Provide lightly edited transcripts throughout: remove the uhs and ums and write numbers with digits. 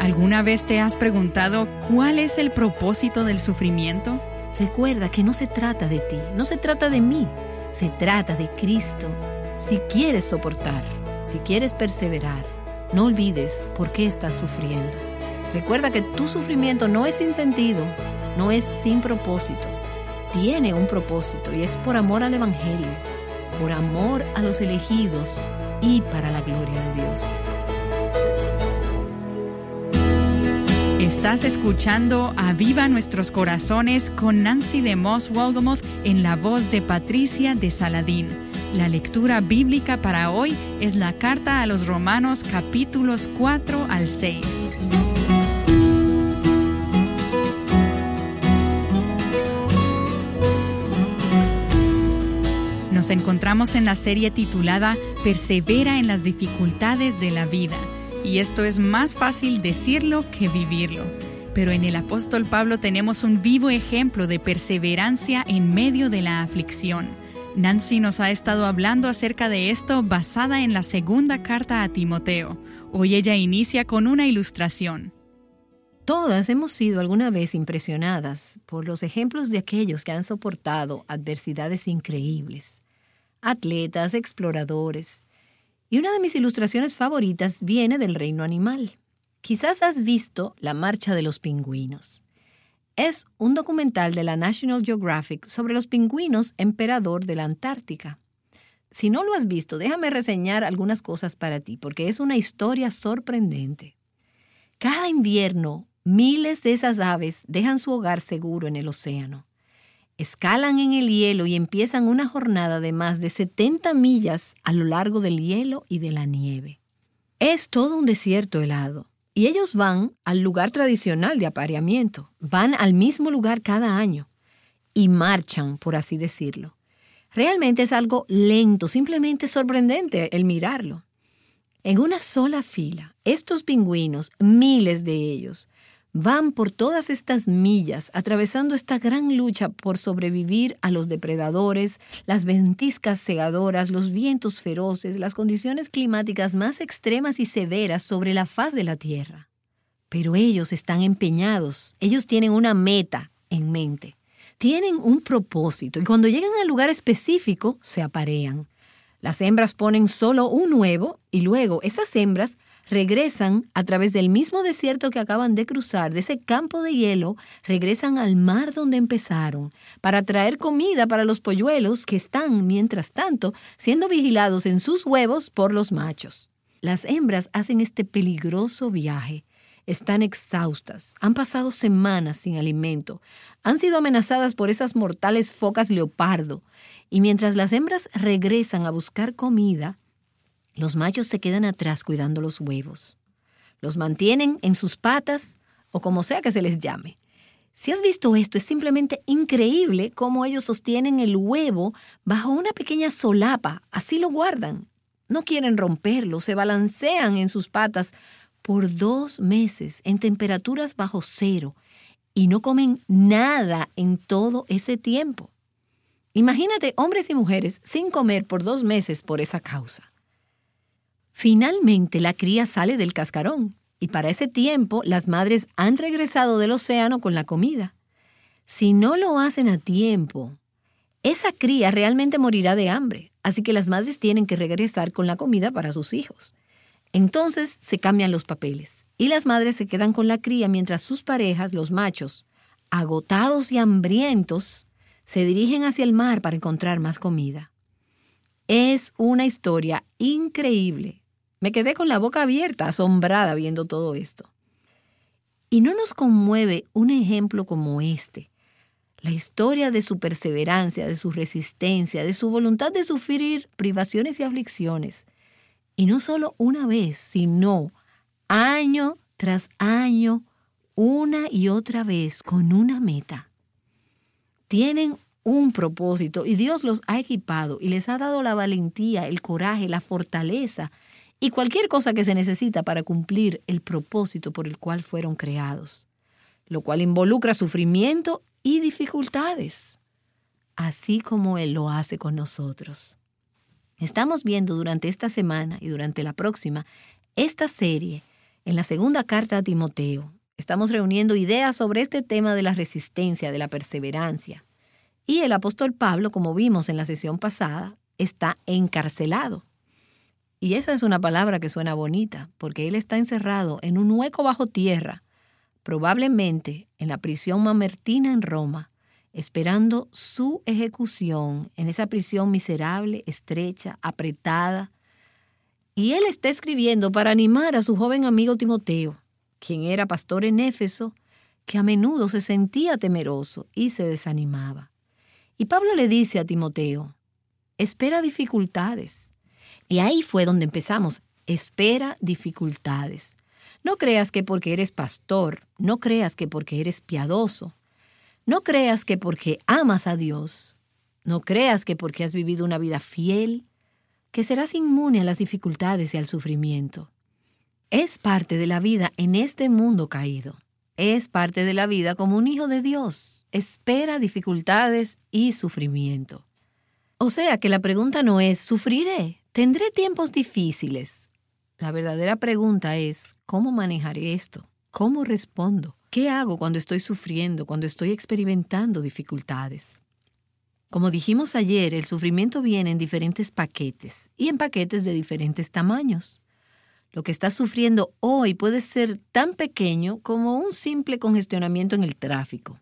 ¿Alguna vez te has preguntado cuál es el propósito del sufrimiento? Recuerda que no se trata de ti, no se trata de mí, se trata de Cristo. Si quieres soportar, si quieres perseverar, no olvides por qué estás sufriendo. Recuerda que tu sufrimiento no es sin sentido, no es sin propósito. Tiene un propósito y es por amor al Evangelio, por amor a los elegidos y para la gloria de Dios. Estás escuchando Aviva Nuestros Corazones con Nancy DeMoss Wolgemuth en la voz de Patricia de Saladín. La lectura bíblica para hoy es la carta a los Romanos capítulos 4 al 6. Nos encontramos en la serie titulada Persevera en las dificultades de la vida. Y esto es más fácil decirlo que vivirlo. Pero en el apóstol Pablo tenemos un vivo ejemplo de perseverancia en medio de la aflicción. Nancy nos ha estado hablando acerca de esto basada en la segunda carta a Timoteo. Hoy ella inicia con una ilustración. Todas hemos sido alguna vez impresionadas por los ejemplos de aquellos que han soportado adversidades increíbles. Atletas, exploradores. Y una de mis ilustraciones favoritas viene del reino animal. Quizás has visto La marcha de los pingüinos. Es un documental de la National Geographic sobre los pingüinos emperador de la Antártica. Si no lo has visto, déjame reseñar algunas cosas para ti, porque es una historia sorprendente. Cada invierno, miles de esas aves dejan su hogar seguro en el océano. Escalan en el hielo y empiezan una jornada de más de 70 millas a lo largo del hielo y de la nieve. Es todo un desierto helado. Y ellos van al lugar tradicional de apareamiento. Van al mismo lugar cada año. Y marchan, por así decirlo. Realmente es algo lento, simplemente sorprendente el mirarlo. En una sola fila, estos pingüinos, miles de ellos, van por todas estas millas, atravesando esta gran lucha por sobrevivir a los depredadores, las ventiscas cegadoras, los vientos feroces, las condiciones climáticas más extremas y severas sobre la faz de la Tierra. Pero ellos están empeñados, ellos tienen una meta en mente, tienen un propósito y cuando llegan al lugar específico se aparean. Las hembras ponen solo un huevo y luego esas hembras regresan a través del mismo desierto que acaban de cruzar, de ese campo de hielo, regresan al mar donde empezaron para traer comida para los polluelos que están, mientras tanto, siendo vigilados en sus huevos por los machos. Las hembras hacen este peligroso viaje. Están exhaustas, han pasado semanas sin alimento, han sido amenazadas por esas mortales focas leopardo, y mientras las hembras regresan a buscar comida, los machos se quedan atrás cuidando los huevos. Los mantienen en sus patas o como sea que se les llame. Si has visto esto, es simplemente increíble cómo ellos sostienen el huevo bajo una pequeña solapa. Así lo guardan. No quieren romperlo, se balancean en sus patas por 2 meses en temperaturas bajo cero y no comen nada en todo ese tiempo. Imagínate hombres y mujeres sin comer por 2 meses por esa causa. Finalmente la cría sale del cascarón y para ese tiempo las madres han regresado del océano con la comida. Si no lo hacen a tiempo, esa cría realmente morirá de hambre, así que las madres tienen que regresar con la comida para sus hijos. Entonces se cambian los papeles y las madres se quedan con la cría mientras sus parejas, los machos, agotados y hambrientos, se dirigen hacia el mar para encontrar más comida. Es una historia increíble. Me quedé con la boca abierta, asombrada viendo todo esto. ¿Y no nos conmueve un ejemplo como este? La historia de su perseverancia, de su resistencia, de su voluntad de sufrir privaciones y aflicciones. Y no solo una vez, sino año tras año, una y otra vez, con una meta. Tienen un propósito y Dios los ha equipado y les ha dado la valentía, el coraje, la fortaleza y cualquier cosa que se necesita para cumplir el propósito por el cual fueron creados, lo cual involucra sufrimiento y dificultades, así como Él lo hace con nosotros. Estamos viendo durante esta semana y durante la próxima esta serie En la segunda carta a Timoteo, estamos reuniendo ideas sobre este tema de la resistencia, de la perseverancia. Y el apóstol Pablo, como vimos en la sesión pasada, está encarcelado. Y esa es una palabra que suena bonita, porque él está encerrado en un hueco bajo tierra, probablemente en la prisión mamertina en Roma, esperando su ejecución en esa prisión miserable, estrecha, apretada. Y él está escribiendo para animar a su joven amigo Timoteo, quien era pastor en Éfeso, que a menudo se sentía temeroso y se desanimaba. Y Pablo le dice a Timoteo, espera dificultades. Y ahí fue donde empezamos, espera dificultades. No creas que porque eres pastor, no creas que porque eres piadoso, no creas que porque amas a Dios, no creas que porque has vivido una vida fiel, que serás inmune a las dificultades y al sufrimiento. Es parte de la vida en este mundo caído. Es parte de la vida como un hijo de Dios. Espera dificultades y sufrimiento. O sea que la pregunta no es, ¿sufriré? ¿Tendré tiempos difíciles? La verdadera pregunta es, ¿cómo manejaré esto? ¿Cómo respondo? ¿Qué hago cuando estoy sufriendo, cuando estoy experimentando dificultades? Como dijimos ayer, el sufrimiento viene en diferentes paquetes y en paquetes de diferentes tamaños. Lo que estás sufriendo hoy puede ser tan pequeño como un simple congestionamiento en el tráfico.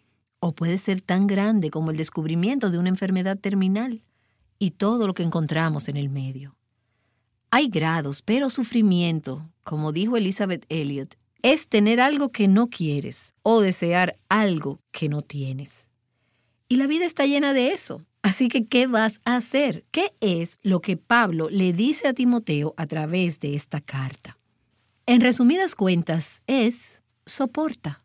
O puede ser tan grande como el descubrimiento de una enfermedad terminal y todo lo que encontramos en el medio. Hay grados, pero sufrimiento, como dijo Elizabeth Elliot, es tener algo que no quieres o desear algo que no tienes. Y la vida está llena de eso. Así que, ¿qué vas a hacer? ¿Qué es lo que Pablo le dice a Timoteo a través de esta carta? En resumidas cuentas, es soporta.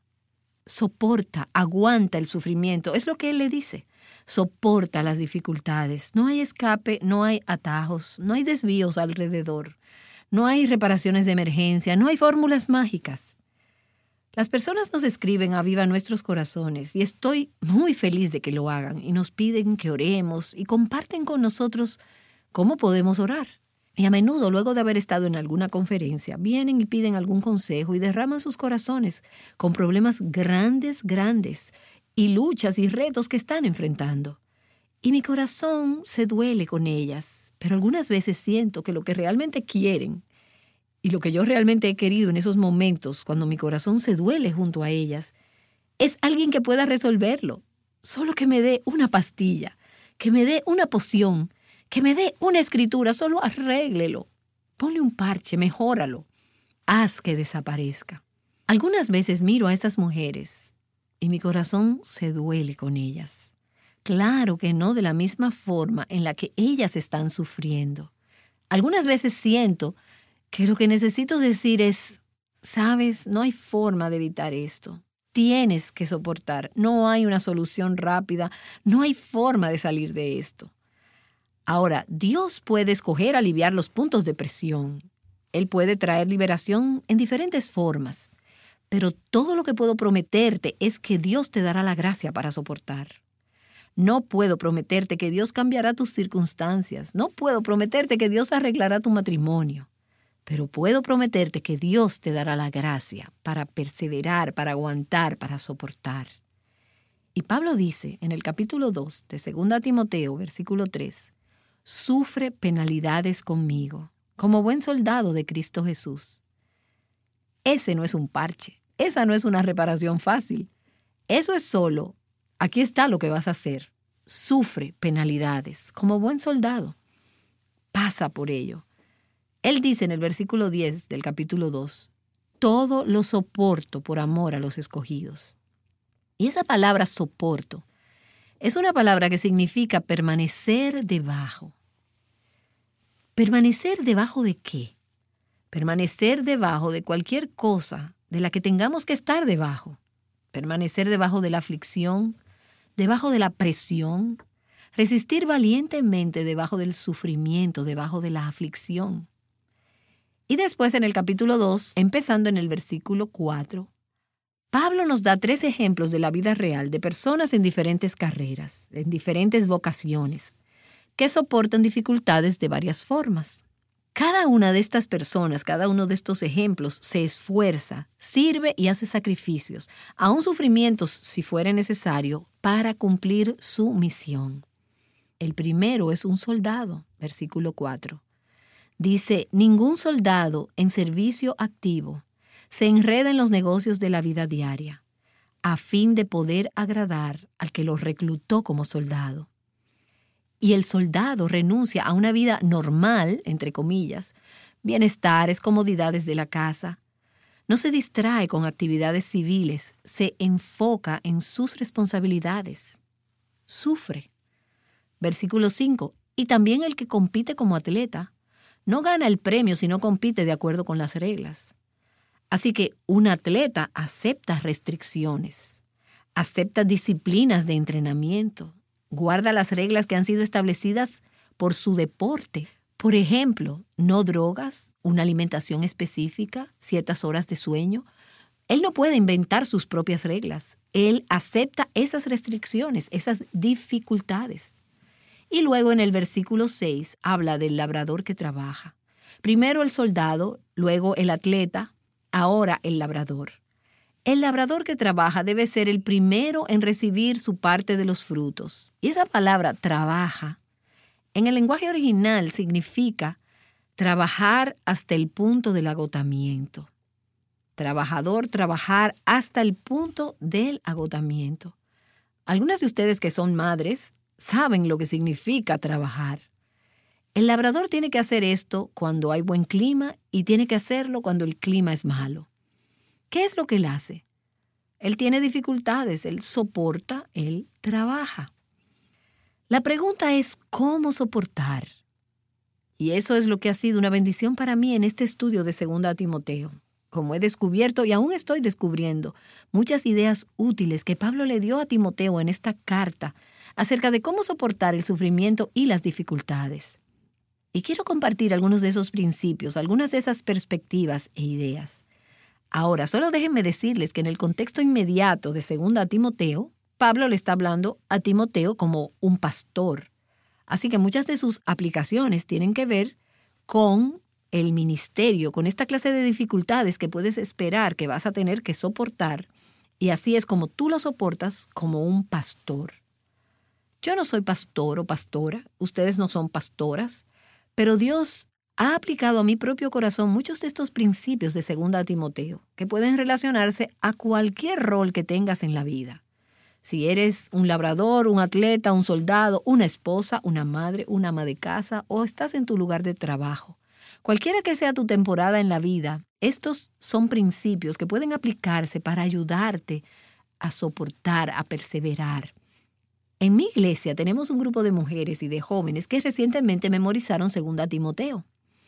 Soporta, aguanta el sufrimiento. Es lo que él le dice. Soporta las dificultades. No hay escape, no hay atajos, no hay desvíos alrededor. No hay reparaciones de emergencia, no hay fórmulas mágicas. Las personas nos escriben a Viva Nuestros Corazones y estoy muy feliz de que lo hagan y nos piden que oremos y comparten con nosotros cómo podemos orar. Y a menudo, luego de haber estado en alguna conferencia, vienen y piden algún consejo y derraman sus corazones con problemas grandes y luchas y retos que están enfrentando. Y mi corazón se duele con ellas, pero algunas veces siento que lo que realmente quieren y lo que yo realmente he querido en esos momentos, cuando mi corazón se duele junto a ellas, es alguien que pueda resolverlo. Solo que me dé una pastilla, que me dé una poción, que me dé una escritura, solo arréglelo. Ponle un parche, mejóralo. Haz que desaparezca. Algunas veces miro a esas mujeres y mi corazón se duele con ellas. Claro que no de la misma forma en la que ellas están sufriendo. Algunas veces siento que lo que necesito decir es, sabes, no hay forma de evitar esto. Tienes que soportar. No hay una solución rápida. No hay forma de salir de esto. Ahora, Dios puede escoger aliviar los puntos de presión. Él puede traer liberación en diferentes formas. Pero todo lo que puedo prometerte es que Dios te dará la gracia para soportar. No puedo prometerte que Dios cambiará tus circunstancias. No puedo prometerte que Dios arreglará tu matrimonio. Pero puedo prometerte que Dios te dará la gracia para perseverar, para aguantar, para soportar. Y Pablo dice en el capítulo 2 de 2 Timoteo, versículo 3, sufre penalidades conmigo, como buen soldado de Cristo Jesús. Ese no es un parche, esa no es una reparación fácil. Eso es solo, aquí está lo que vas a hacer. Sufre penalidades, como buen soldado. Pasa por ello. Él dice en el versículo 10 del capítulo 2, todo lo soporto por amor a los escogidos. Y esa palabra soporto es una palabra que significa permanecer debajo. ¿Permanecer debajo de qué? Permanecer debajo de cualquier cosa de la que tengamos que estar debajo. Permanecer debajo de la aflicción, debajo de la presión. Resistir valientemente debajo del sufrimiento, debajo de la aflicción. Y después en el capítulo 2, empezando en el versículo 4, Pablo nos da 3 ejemplos de la vida real de personas en diferentes carreras, en diferentes vocaciones, que soportan dificultades de varias formas. Cada una de estas personas, cada uno de estos ejemplos se esfuerza, sirve y hace sacrificios, aún sufrimientos si fuera necesario, para cumplir su misión. El primero es un soldado, versículo 4. Dice, ningún soldado en servicio activo se enreda en los negocios de la vida diaria, a fin de poder agradar al que lo reclutó como soldado. Y el soldado renuncia a una vida normal, entre comillas, bienestares, comodidades de la casa. No se distrae con actividades civiles, se enfoca en sus responsabilidades. Sufre. Versículo 5. Y también el que compite como atleta no gana el premio si no compite de acuerdo con las reglas. Así que un atleta acepta restricciones, acepta disciplinas de entrenamiento, guarda las reglas que han sido establecidas por su deporte. Por ejemplo, no drogas, una alimentación específica, ciertas horas de sueño. Él no puede inventar sus propias reglas. Él acepta esas restricciones, esas dificultades. Y luego en el versículo 6 habla del labrador que trabaja. Primero el soldado, luego el atleta, ahora el labrador. El labrador que trabaja debe ser el primero en recibir su parte de los frutos. Y esa palabra trabaja, en el lenguaje original significa trabajar hasta el punto del agotamiento. Trabajador, trabajar hasta el punto del agotamiento. Algunas de ustedes que son madres saben lo que significa trabajar. El labrador tiene que hacer esto cuando hay buen clima y tiene que hacerlo cuando el clima es malo. ¿Qué es lo que él hace? Él tiene dificultades, él soporta, él trabaja. La pregunta es ¿cómo soportar? Y eso es lo que ha sido una bendición para mí en este estudio de 2 Timoteo. Como he descubierto y aún estoy descubriendo muchas ideas útiles que Pablo le dio a Timoteo en esta carta acerca de cómo soportar el sufrimiento y las dificultades. Y quiero compartir algunos de esos principios, algunas de esas perspectivas e ideas. Ahora, solo déjenme decirles que en el contexto inmediato de 2 Timoteo, Pablo le está hablando a Timoteo como un pastor. Así que muchas de sus aplicaciones tienen que ver con el ministerio, con esta clase de dificultades que puedes esperar que vas a tener que soportar. Y así es como tú lo soportas como un pastor. Yo no soy pastor o pastora, ustedes no son pastoras, pero Dios ha aplicado a mi propio corazón muchos de estos principios de 2 Timoteo, que pueden relacionarse a cualquier rol que tengas en la vida. Si eres un labrador, un atleta, un soldado, una esposa, una madre, una ama de casa o estás en tu lugar de trabajo. Cualquiera que sea tu temporada en la vida, estos son principios que pueden aplicarse para ayudarte a soportar, a perseverar. En mi iglesia tenemos un grupo de mujeres y de jóvenes que recientemente memorizaron 2 Timoteo.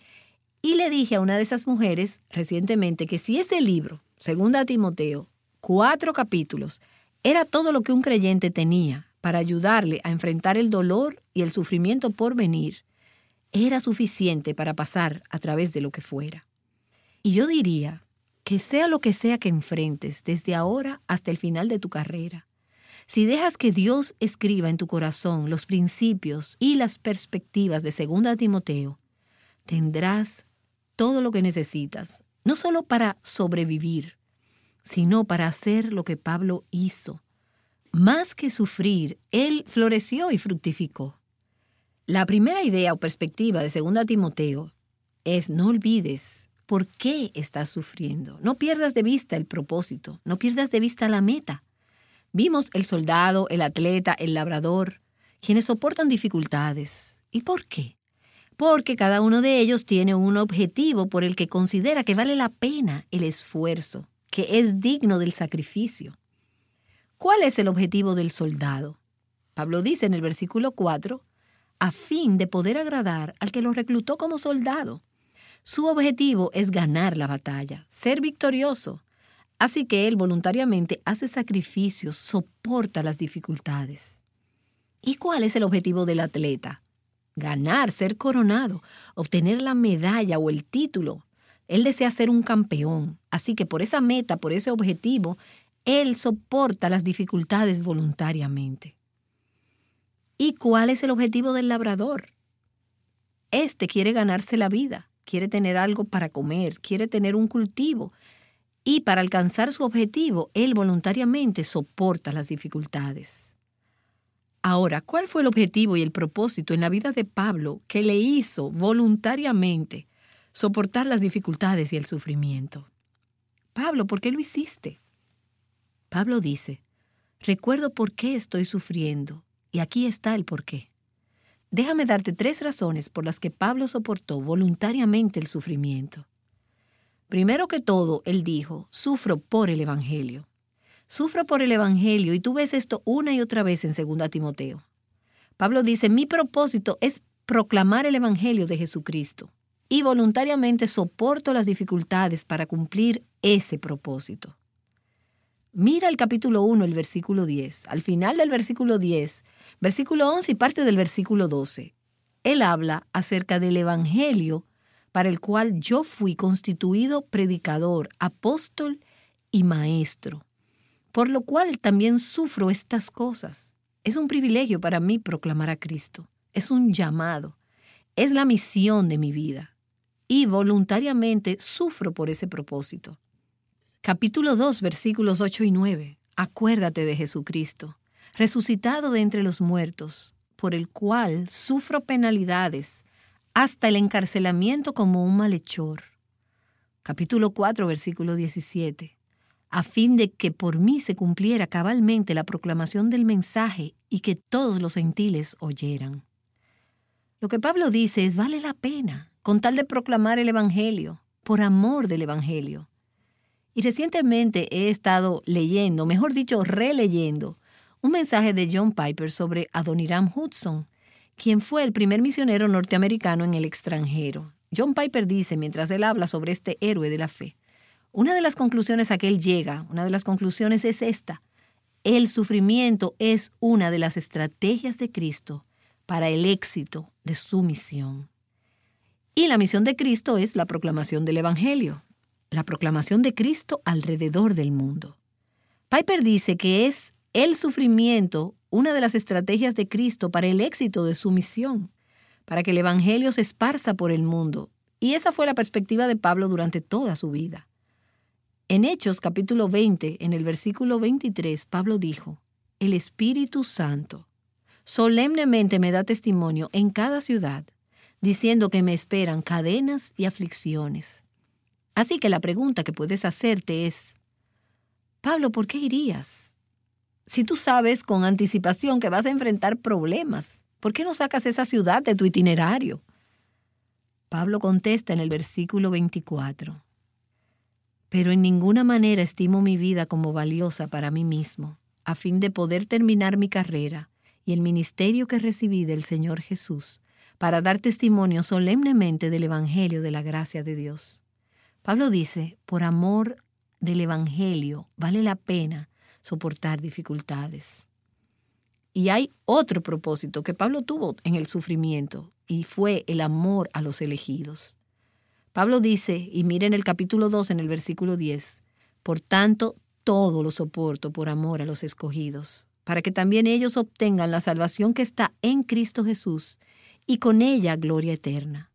Y le dije a una de esas mujeres recientemente que si ese libro, 2 Timoteo, 4 capítulos, era todo lo que un creyente tenía para ayudarle a enfrentar el dolor y el sufrimiento por venir, era suficiente para pasar a través de lo que fuera. Y yo diría que sea lo que sea que enfrentes desde ahora hasta el final de tu carrera, si dejas que Dios escriba en tu corazón los principios y las perspectivas de 2 Timoteo, tendrás todo lo que necesitas, no solo para sobrevivir, sino para hacer lo que Pablo hizo. Más que sufrir, él floreció y fructificó. La primera idea o perspectiva de 2 Timoteo es no olvides por qué estás sufriendo. No pierdas de vista el propósito, no pierdas de vista la meta. Vimos el soldado, el atleta, el labrador, quienes soportan dificultades. ¿Y por qué? Porque cada uno de ellos tiene un objetivo por el que considera que vale la pena el esfuerzo, que es digno del sacrificio. ¿Cuál es el objetivo del soldado? Pablo dice en el versículo 4, a fin de poder agradar al que lo reclutó como soldado. Su objetivo es ganar la batalla, ser victorioso. Así que él voluntariamente hace sacrificios, soporta las dificultades. ¿Y cuál es el objetivo del atleta? Ganar, ser coronado, obtener la medalla o el título. Él desea ser un campeón, así que por esa meta, por ese objetivo, él soporta las dificultades voluntariamente. ¿Y cuál es el objetivo del labrador? Este quiere ganarse la vida, quiere tener algo para comer, quiere tener un cultivo. Y para alcanzar su objetivo, él voluntariamente soporta las dificultades. Ahora, ¿cuál fue el objetivo y el propósito en la vida de Pablo que le hizo voluntariamente soportar las dificultades y el sufrimiento? Pablo, ¿por qué lo hiciste? Pablo dice, recuerdo por qué estoy sufriendo, y aquí está el por qué. Déjame darte 3 razones por las que Pablo soportó voluntariamente el sufrimiento. Primero que todo, él dijo, sufro por el Evangelio. Sufro por el Evangelio, y tú ves esto una y otra vez en 2 Timoteo. Pablo dice, mi propósito es proclamar el Evangelio de Jesucristo, y voluntariamente soporto las dificultades para cumplir ese propósito. Mira el capítulo 1, el versículo 10. Al final del versículo 10, versículo 11 y parte del versículo 12. Él habla acerca del Evangelio para el cual yo fui constituido predicador, apóstol y maestro, por lo cual también sufro estas cosas. Es un privilegio para mí proclamar a Cristo. Es un llamado. Es la misión de mi vida. Y voluntariamente sufro por ese propósito. Capítulo 2, versículos 8 y 9. Acuérdate de Jesucristo, resucitado de entre los muertos, por el cual sufro penalidades, hasta el encarcelamiento como un malhechor. Capítulo 4, versículo 17. A fin de que por mí se cumpliera cabalmente la proclamación del mensaje y que todos los gentiles oyeran. Lo que Pablo dice es, vale la pena, con tal de proclamar el Evangelio, por amor del Evangelio. Y recientemente he estado leyendo, mejor dicho, releyendo, un mensaje de John Piper sobre Adoniram Hudson, quien fue el primer misionero norteamericano en el extranjero. John Piper dice, mientras él habla sobre este héroe de la fe, una de las conclusiones a que él llega, una de las conclusiones es esta: el sufrimiento es una de las estrategias de Cristo para el éxito de su misión. Y la misión de Cristo es la proclamación del Evangelio, la proclamación de Cristo alrededor del mundo. Piper dice que es el sufrimiento una de las estrategias de Cristo para el éxito de su misión, para que el Evangelio se esparza por el mundo. Y esa fue la perspectiva de Pablo durante toda su vida. En Hechos capítulo 20, en el versículo 23, Pablo dijo, el Espíritu Santo solemnemente me da testimonio en cada ciudad, diciendo que me esperan cadenas y aflicciones. Así que la pregunta que puedes hacerte es, Pablo, ¿por qué irías? Si tú sabes con anticipación que vas a enfrentar problemas, ¿por qué no sacas esa ciudad de tu itinerario? Pablo contesta en el versículo 24, pero en ninguna manera estimo mi vida como valiosa para mí mismo, a fin de poder terminar mi carrera y el ministerio que recibí del Señor Jesús, para dar testimonio solemnemente del Evangelio de la gracia de Dios. Pablo dice, por amor del Evangelio vale la pena soportar dificultades. Y hay otro propósito que Pablo tuvo en el sufrimiento, y fue el amor a los elegidos. Pablo dice, y miren el capítulo 2 en el versículo 10, por tanto, todo lo soporto por amor a los escogidos, para que también ellos obtengan la salvación que está en Cristo Jesús, y con ella gloria eterna.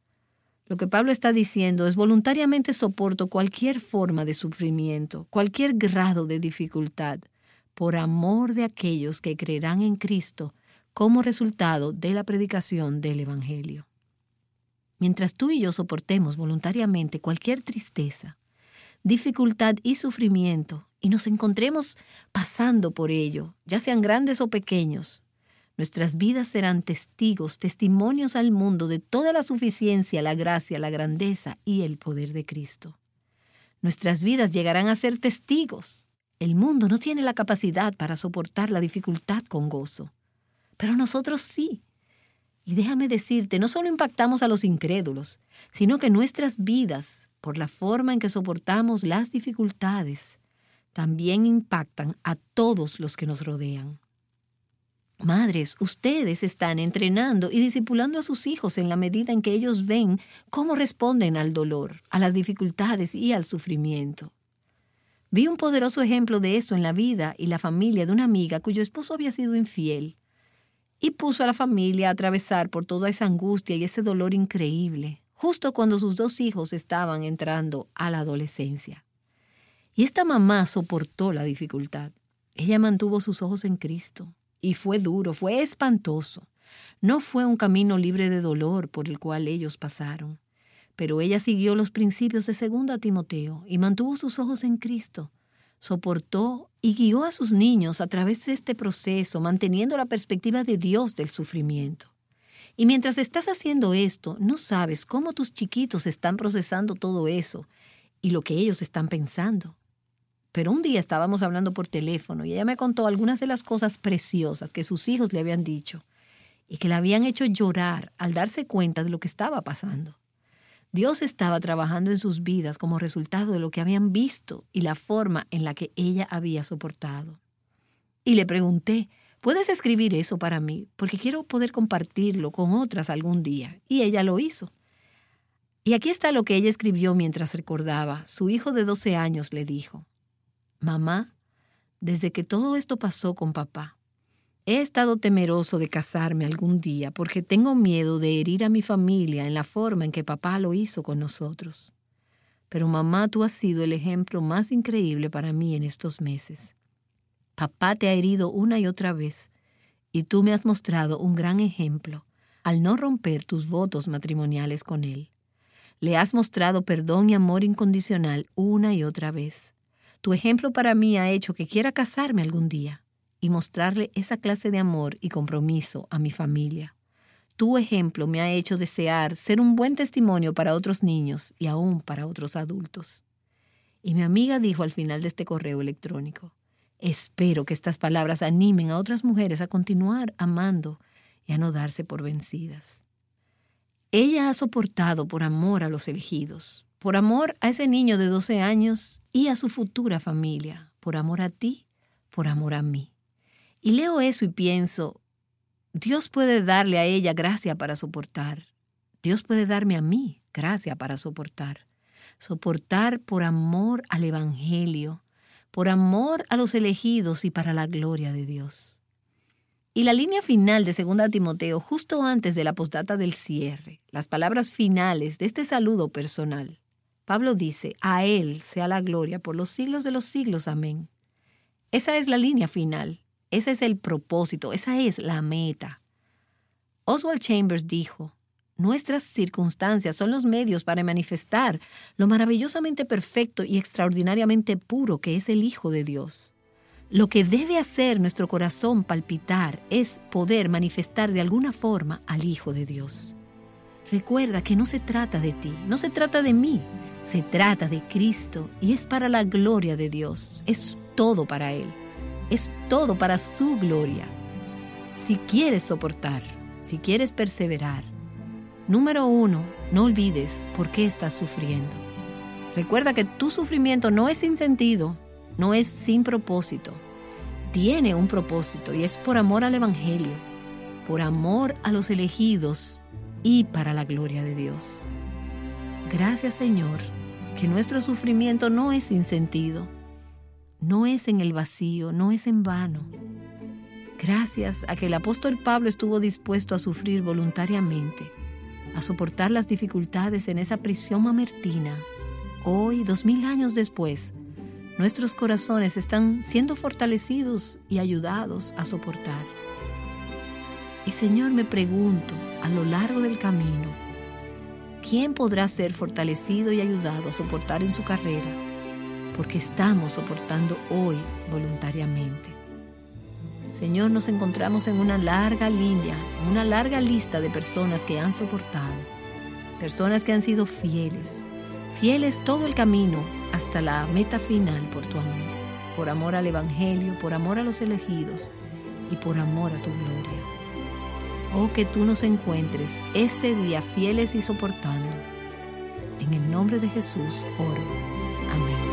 Lo que Pablo está diciendo es voluntariamente soporto cualquier forma de sufrimiento, cualquier grado de dificultad, por amor de aquellos que creerán en Cristo como resultado de la predicación del Evangelio. Mientras tú y yo soportemos voluntariamente cualquier tristeza, dificultad y sufrimiento, y nos encontremos pasando por ello, ya sean grandes o pequeños, nuestras vidas serán testimonios al mundo de toda la suficiencia, la gracia, la grandeza y el poder de Cristo. Nuestras vidas llegarán a ser testigos. El mundo no tiene la capacidad para soportar la dificultad con gozo, pero nosotros sí. Y déjame decirte, no solo impactamos a los incrédulos, sino que nuestras vidas, por la forma en que soportamos las dificultades, también impactan a todos los que nos rodean. Madres, ustedes están entrenando y discipulando a sus hijos en la medida en que ellos ven cómo responden al dolor, a las dificultades y al sufrimiento. Vi un poderoso ejemplo de esto en la vida y la familia de una amiga cuyo esposo había sido infiel y puso a la familia a atravesar por toda esa angustia y ese dolor increíble, justo cuando sus 2 hijos estaban entrando a la adolescencia. Y esta mamá soportó la dificultad. Ella mantuvo sus ojos en Cristo. Y fue duro, fue espantoso. No fue un camino libre de dolor por el cual ellos pasaron. Pero ella siguió los principios de 2 Timoteo y mantuvo sus ojos en Cristo. Soportó y guió a sus niños a través de este proceso, manteniendo la perspectiva de Dios del sufrimiento. Y mientras estás haciendo esto, no sabes cómo tus chiquitos están procesando todo eso y lo que ellos están pensando. Pero un día estábamos hablando por teléfono y ella me contó algunas de las cosas preciosas que sus hijos le habían dicho y que la habían hecho llorar al darse cuenta de lo que estaba pasando. Dios estaba trabajando en sus vidas como resultado de lo que habían visto y la forma en la que ella había soportado. Y le pregunté, ¿puedes escribir eso para mí? Porque quiero poder compartirlo con otras algún día. Y ella lo hizo. Y aquí está lo que ella escribió mientras recordaba. Su hijo de 12 años le dijo, «Mamá, desde que todo esto pasó con papá, he estado temeroso de casarme algún día porque tengo miedo de herir a mi familia en la forma en que papá lo hizo con nosotros. Pero mamá, tú has sido el ejemplo más increíble para mí en estos meses. Papá te ha herido una y otra vez y tú me has mostrado un gran ejemplo al no romper tus votos matrimoniales con él. Le has mostrado perdón y amor incondicional una y otra vez. Tu ejemplo para mí ha hecho que quiera casarme algún día y mostrarle esa clase de amor y compromiso a mi familia. Tu ejemplo me ha hecho desear ser un buen testimonio para otros niños y aún para otros adultos». Y mi amiga dijo al final de este correo electrónico, «Espero que estas palabras animen a otras mujeres a continuar amando y a no darse por vencidas». Ella ha soportado por amor a los elegidos, por amor a ese niño de 12 años y a su futura familia, por amor a ti, por amor a mí. Y leo eso y pienso, Dios puede darle a ella gracia para soportar. Dios puede darme a mí gracia para soportar. Soportar por amor al Evangelio, por amor a los elegidos y para la gloria de Dios. Y la línea final de 2 Timoteo, justo antes de la postdata del cierre, las palabras finales de este saludo personal. Pablo dice, «A Él sea la gloria por los siglos de los siglos. Amén». Esa es la línea final. Ese es el propósito, esa es la meta. Oswald Chambers dijo, nuestras circunstancias son los medios para manifestar lo maravillosamente perfecto y extraordinariamente puro que es el Hijo de Dios. Lo que debe hacer nuestro corazón palpitar es poder manifestar de alguna forma al Hijo de Dios. Recuerda que no se trata de ti, no se trata de mí, se trata de Cristo y es para la gloria de Dios, es todo para Él. Es todo para su gloria. Si quieres soportar, si quieres perseverar, número 1, no olvides por qué estás sufriendo. Recuerda que tu sufrimiento no es sin sentido, no es sin propósito. Tiene un propósito y es por amor al Evangelio, por amor a los elegidos y para la gloria de Dios. Gracias, Señor, que nuestro sufrimiento no es sin sentido. No es en el vacío, no es en vano. Gracias a que el apóstol Pablo estuvo dispuesto a sufrir voluntariamente, a soportar las dificultades en esa prisión mamertina. Hoy, 2000 años después, nuestros corazones están siendo fortalecidos y ayudados a soportar. Y Señor, me pregunto, a lo largo del camino, ¿quién podrá ser fortalecido y ayudado a soportar en su carrera? Porque estamos soportando hoy voluntariamente. Señor, nos encontramos en una larga línea, una larga lista de personas que han soportado, personas que han sido fieles todo el camino hasta la meta final por amor al Evangelio, por amor a los elegidos y por amor a tu gloria. Oh, que tú nos encuentres este día fieles y soportando. En el nombre de Jesús oro. Amén.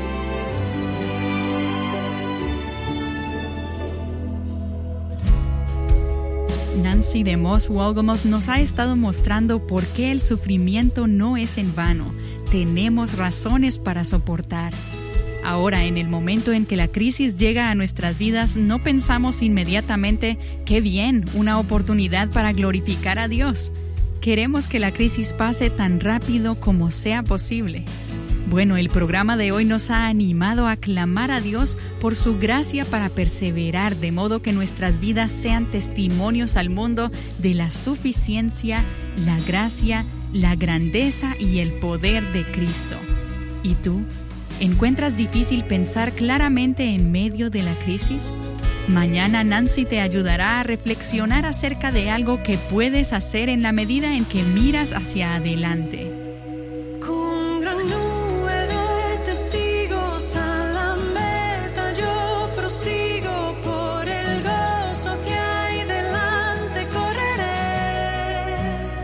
Nancy DeMoss Wolgemuth nos ha estado mostrando por qué el sufrimiento no es en vano. Tenemos razones para soportar. Ahora, en el momento en que la crisis llega a nuestras vidas, no pensamos inmediatamente, ¡qué bien! Una oportunidad para glorificar a Dios. Queremos que la crisis pase tan rápido como sea posible. Bueno, el programa de hoy nos ha animado a clamar a Dios por su gracia para perseverar, de modo que nuestras vidas sean testimonios al mundo de la suficiencia, la gracia, la grandeza y el poder de Cristo. ¿Y tú? ¿Encuentras difícil pensar claramente en medio de la crisis? Mañana Nancy te ayudará a reflexionar acerca de algo que puedes hacer en la medida en que miras hacia adelante. Con gran nube de testigos a la meta yo prosigo, por el gozo que hay delante correré,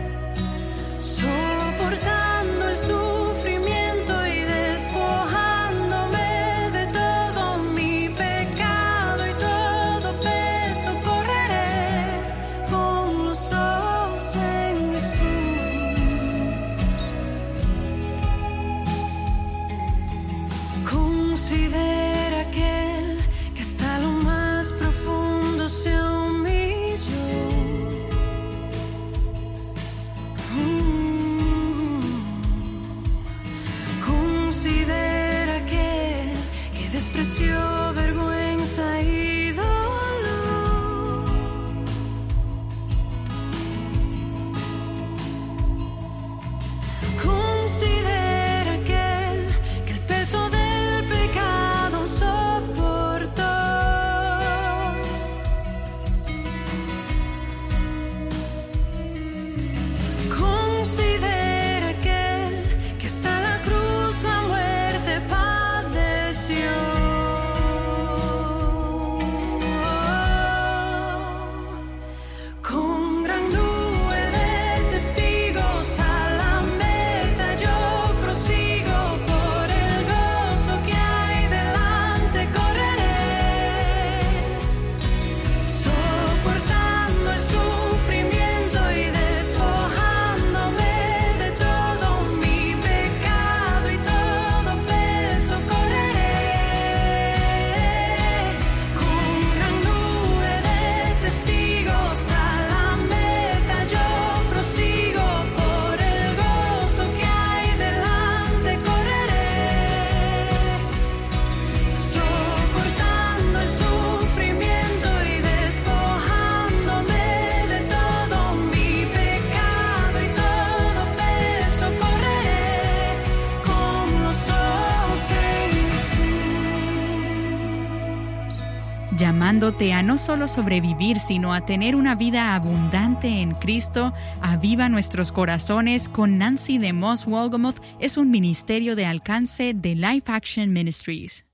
soportando el sufrimiento y despojándome de todo mi pecado y todo peso, correré con los ojos en Jesús. Considera aquel que hasta lo más profundo se humilló. Considera aquel que despreció vergüenza y dolor. Considera aquel que el peso del pecado soportó. Considera aquel que hasta la cruz la muerte padeció. Con gran nube de testigos a la meta yo prosigo, por el gozo que hay delante correré, soportando el sufrimiento y despojándome de todo mi pecado y todo peso, correré. Con gran nube de testigos a la meta yo prosigo, por el gozo que hay delante correré, soportando el sufrimiento y despojándome de todo mi pecado y todo peso, correré con los ojos en Jesús. Llamándote a no solo sobrevivir, sino a tener una vida abundante en Cristo. Aviva Nuestros Corazones con Nancy DeMoss Wolgemuth es un ministerio de alcance de Life Action Ministries.